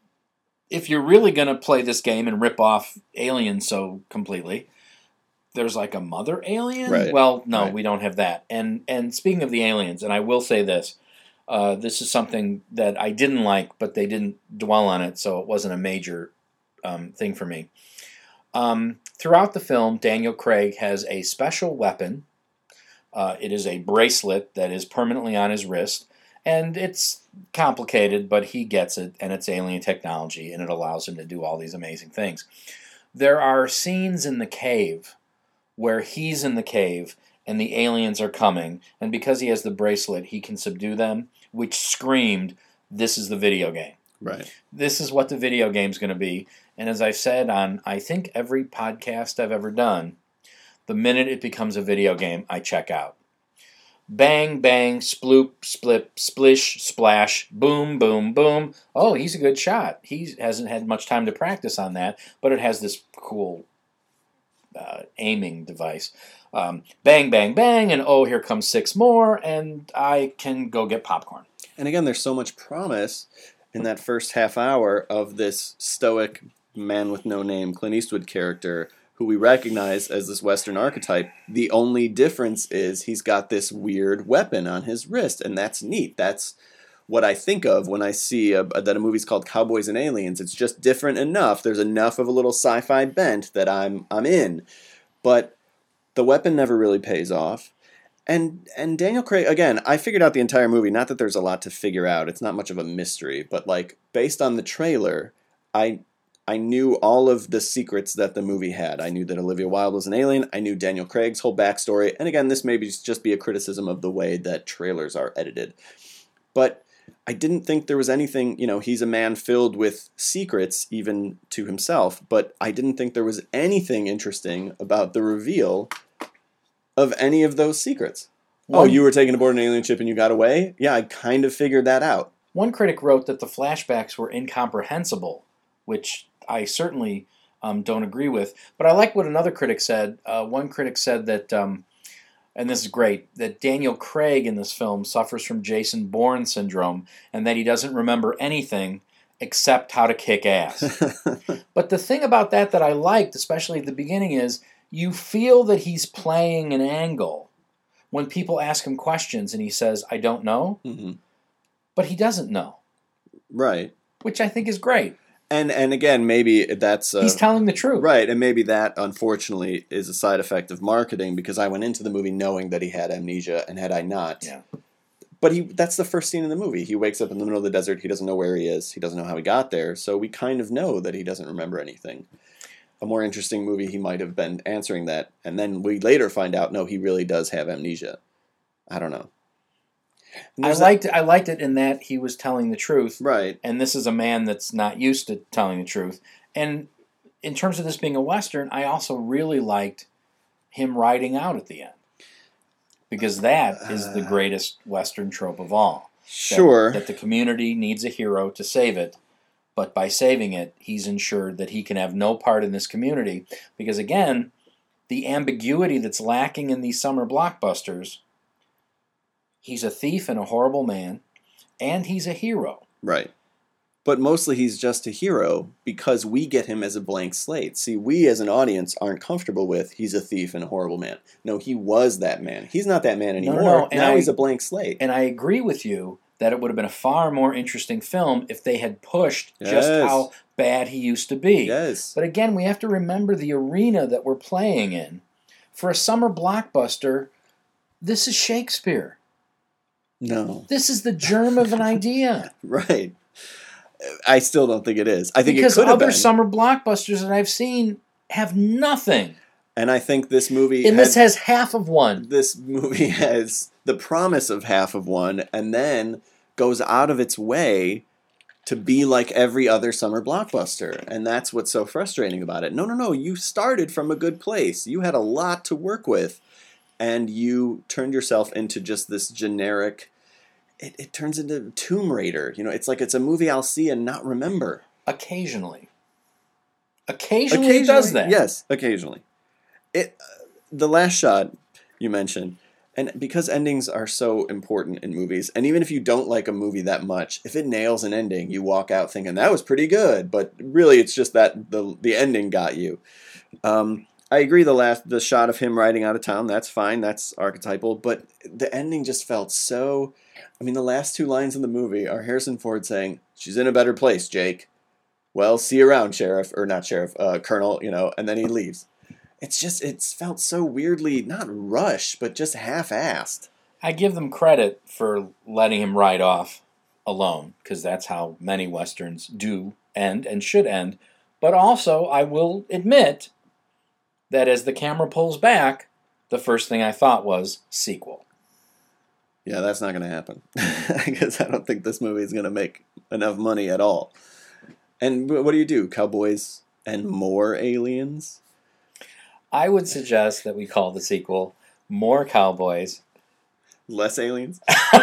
if you're really going to play this game and rip off Alien so completely, there's like a mother alien? Right. Well, no, right. we don't have that. And and speaking of the aliens, and I will say this, uh, this is something that I didn't like, but they didn't dwell on it, so it wasn't a major um, thing for me. Um, throughout the film, Daniel Craig has a special weapon. Uh, it is a bracelet that is permanently on his wrist. And it's complicated, but he gets it, and it's alien technology, and it allows him to do all these amazing things. There are scenes in the cave where he's in the cave, and the aliens are coming, and because he has the bracelet, he can subdue them, which screamed, this is the video game. Right. This is what the video game's going to be. And as I've said on, I think, every podcast I've ever done, the minute it becomes a video game, I check out. Bang, bang, sploop, splip, splish, splash, boom, boom, boom. Oh, he's a good shot. He hasn't had much time to practice on that, but it has this cool uh, aiming device. Um, bang, bang, bang, and oh, here comes six more, and I can go get popcorn. And again, there's so much promise in that first half hour of this stoic man with no name Clint Eastwood character, who we recognize as this Western archetype. The only difference is he's got this weird weapon on his wrist, and that's neat. That's what I think of when I see a, that a movie's called Cowboys and Aliens. It's just different enough. There's enough of a little sci-fi bent that I'm I'm in. But the weapon never really pays off. And and Daniel Craig, again, I figured out the entire movie. Not that there's a lot to figure out. It's not much of a mystery. But like based on the trailer, I... I knew all of the secrets that the movie had. I knew that Olivia Wilde was an alien. I knew Daniel Craig's whole backstory. And again, this may be just be a criticism of the way that trailers are edited. But I didn't think there was anything, you know, he's a man filled with secrets, even to himself. But I didn't think there was anything interesting about the reveal of any of those secrets. One, oh, you were taken aboard an alien ship and you got away? Yeah, I kind of figured that out. One critic wrote that the flashbacks were incomprehensible, which I certainly um, don't agree with. But I like what another critic said. Uh, one critic said that, um, and this is great, that Daniel Craig in this film suffers from Jason Bourne syndrome, and that he doesn't remember anything except how to kick ass. But the thing about that that I liked, especially at the beginning, is you feel that he's playing an angle when people ask him questions and he says, I don't know, mm-hmm. but he doesn't know. Right. Which I think is great. And and again, maybe that's... Uh, he's telling the truth. Right, and maybe that, unfortunately, is a side effect of marketing, because I went into the movie knowing that he had amnesia, and had I not... Yeah. But he that's the first scene in the movie. He wakes up in the middle of the desert, he doesn't know where he is, he doesn't know how he got there, so we kind of know that he doesn't remember anything. A more interesting movie, he might have been answering that, and then we later find out, no, he really does have amnesia. I don't know. I liked it, I liked it in that he was telling the truth. Right. And this is a man that's not used to telling the truth. And in terms of this being a Western, I also really liked him riding out at the end. Because that uh, is the greatest Western trope of all. Sure. That, that the community needs a hero to save it. But by saving it, he's ensured that he can have no part in this community. Because again, the ambiguity that's lacking in these summer blockbusters... He's a thief and a horrible man, and he's a hero. Right. But mostly he's just a hero because we get him as a blank slate. See, we as an audience aren't comfortable with he's a thief and a horrible man. No, he was that man. He's not that man anymore. No, no, no. Now I, he's a blank slate. And I agree with you that it would have been a far more interesting film if they had pushed yes. just how bad he used to be. Yes. But again, we have to remember the arena that we're playing in. For a summer blockbuster, this is Shakespeare. No. This is the germ of an idea. Right. I still don't think it is. I think because it could have been. Because other summer blockbusters that I've seen have nothing. And I think this movie... And this has half of one. This movie has the promise of half of one, and then goes out of its way to be like every other summer blockbuster. And that's what's so frustrating about it. No, no, no. You started from a good place. You had a lot to work with. And you turned yourself into just this generic... It, it turns into Tomb Raider. You know, it's like it's a movie I'll see and not remember. Occasionally. Occasionally, occasionally it does that. Yes, occasionally. It uh, the last shot you mentioned, and because endings are so important in movies, and even if you don't like a movie that much, if it nails an ending, you walk out thinking, that was pretty good. But really, it's just that the the ending got you. Um... I agree, the last the shot of him riding out of town, that's fine, that's archetypal, but the ending just felt so... I mean, the last two lines in the movie are Harrison Ford saying, she's in a better place, Jake. Well, see you around, Sheriff, or not Sheriff, uh, Colonel, you know, and then he leaves. It's just, it's felt so weirdly, not rushed, but just half-assed. I give them credit for letting him ride off alone, because that's how many Westerns do end and should end, but also, I will admit... that as the camera pulls back, the first thing I thought was sequel. Yeah, that's not going to happen. Because I don't think this movie is going to make enough money at all. And what do you do? Cowboys and more aliens? I would suggest that we call the sequel More Cowboys. Less aliens?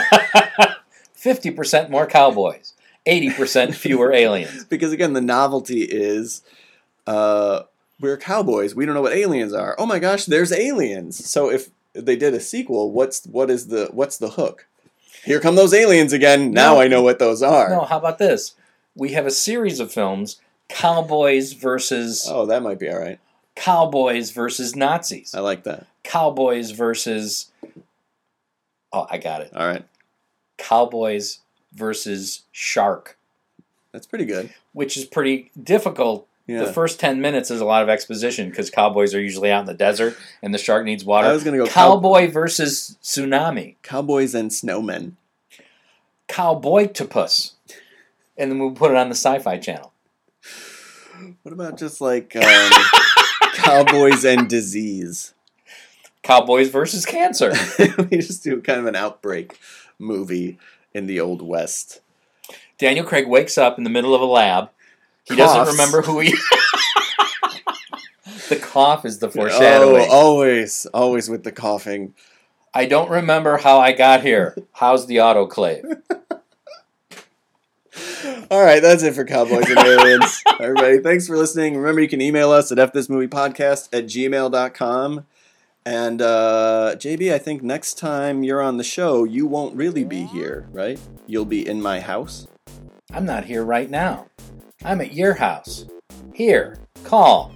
fifty percent more cowboys. eighty percent fewer aliens. Because again, the novelty is... Uh, we're cowboys. We don't know what aliens are. Oh my gosh, there's aliens. So if they did a sequel, what's what is the what's the hook? Here come those aliens again. Now no, I know what those are. No, how about this? We have a series of films: cowboys versus. Oh, that might be all right. Cowboys versus Nazis. I like that. Cowboys versus. Oh, I got it. All right. Cowboys versus shark. That's pretty good. Which is pretty difficult. Yeah. The first ten minutes is a lot of exposition because cowboys are usually out in the desert and the shark needs water. I was going to go cowboy cow- versus tsunami. Cowboys and snowmen. Cowboy-topus. And then we'll put it on the Sci-Fi Channel. What about just like um, cowboys and disease? Cowboys versus cancer. We just do kind of an outbreak movie in the Old West. Daniel Craig wakes up in the middle of a lab. He Coughs. Doesn't remember who he The cough is the foreshadowing. Oh, always. Always with the coughing. I don't remember how I got here. How's the autoclave? All right, that's it for Cowboys and Aliens. Everybody, thanks for listening. Remember, you can email us at f this movie podcast at gmail dot com. And, uh, J B, I think next time you're on the show, you won't really be here, right? You'll be in my house. I'm not here right now. I'm at your house. Here, call.